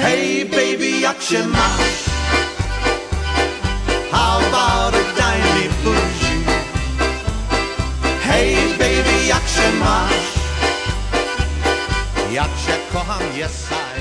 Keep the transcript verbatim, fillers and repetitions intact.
Hey baby, jak się masz? How about a dime bougie? Hey baby, jak się masz? Jak się kocham, yes I